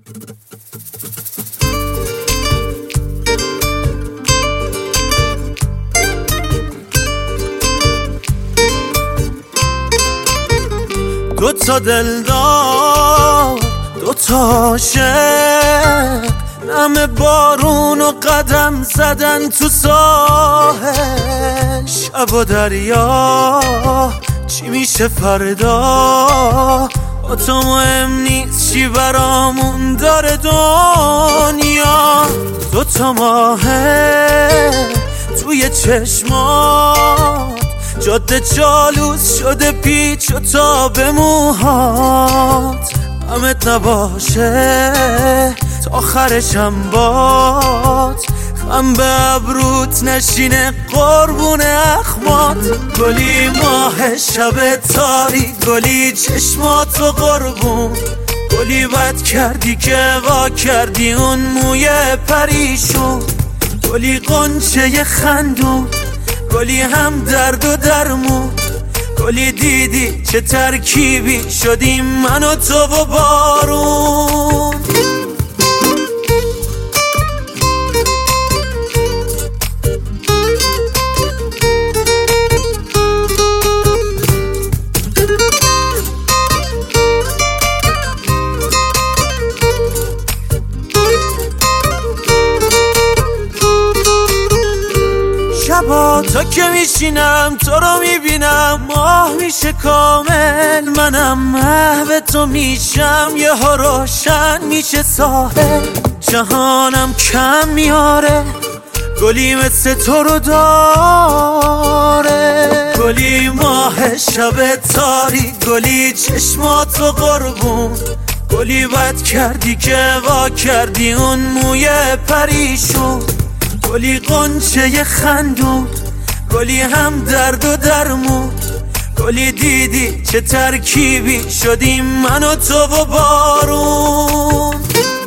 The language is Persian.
دوتا دلدار دوتا عاشق نم بارون و قدم زدن تو ساحل. شب و دریا چی میشه فردا، با تو مهم نیست چی برامون داره دنیا. دوتا ماهه توی چشمات، جاده جالوس شده پیچ و تاب موهات. غمت نباشه تا آخرشم باد، خم به ابروت نشینه قربون اخمات. گلی ماه شب تاری، گلی چشماتو قربون، گلی بد کردی که وا کردی اون موی پریشون. گلی قنچه خندون، گلی هم درد و درمون، گلی دیدی چه ترکیبی شدیم من و تو و بارون. شبا تا که میشینم تو رو میبینم، ماه میشه کامل، منم محو تو میشم، یه ها روشن میشه ساحل. جهانم کم میاره، گلی مثل تو رو داره. گلی ماه شب تاری، گلی چشماتو قربون، گلی بد کردی که وا کردی اون موی پریشون. گلی قنچه خندون، گلی هم درد و درمون، گلی دیدی چه ترکیبی شدیم من و تو و بارون.